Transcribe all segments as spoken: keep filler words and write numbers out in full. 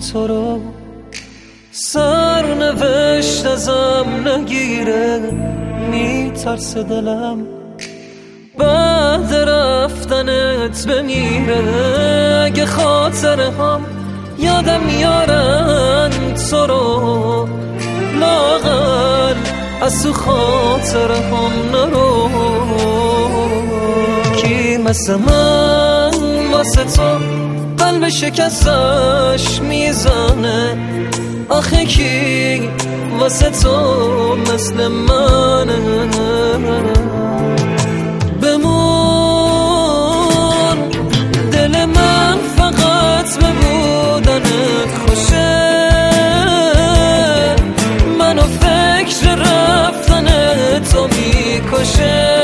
تو رو سرنوشت ازم نگیره، میترسه دلم بعد رفتنت بمیره. اگه خاطره هم یادم میارن تو رو، لااقل از تو خاطره هم نرو. کی مثل من واسه تو قلب شکستش میزنه؟ آخه کی واسه تو مثل منه؟ بمون دل من فقط به بودنت خوشه، منو فکر رفتن تو میکشه.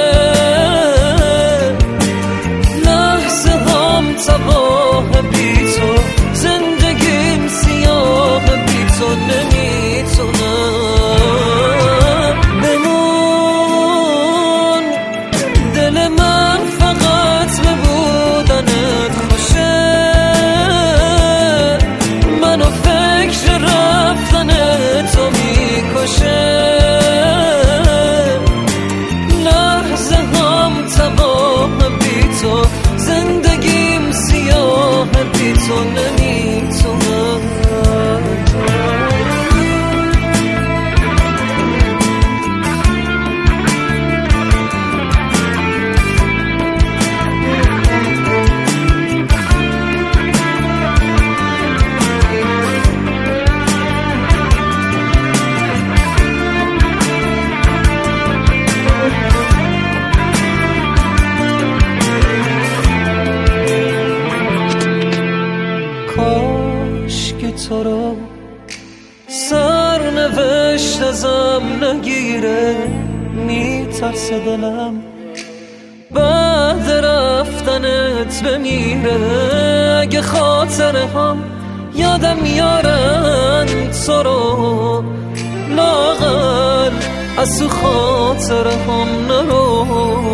لحظه هم تباه بی تو، زندگیم سیاه بی تو نمیتونم. بمون دل من فقط به بودنت خوشه، منو فکر رفتن تو میکشه. لحظه هم تباه بی تو، زندگیم سیاه بی تو نمیتونم. کاش که تو رو سرنوشت ازم نگیره، میترسه دلم بعد رفتنت بمیره. اگه خاطره هم یادم میارن تو رو، لااقل از تو خاطره هم نرو.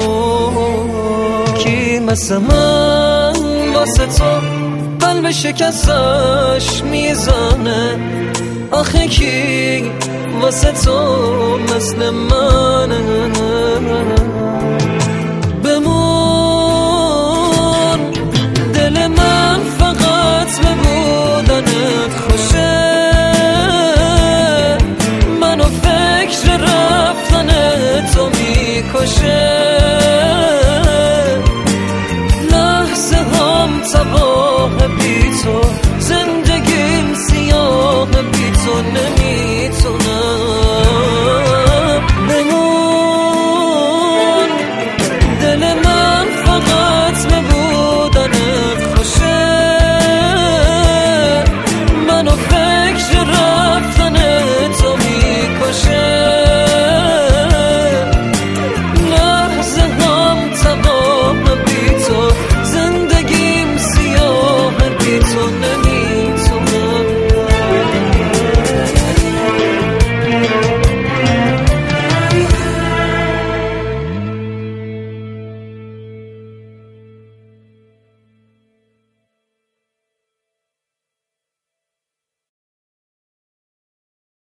کی مثل من واسه تو قلب شکستش میزنه؟ آخه کی واسه تو مثل منه؟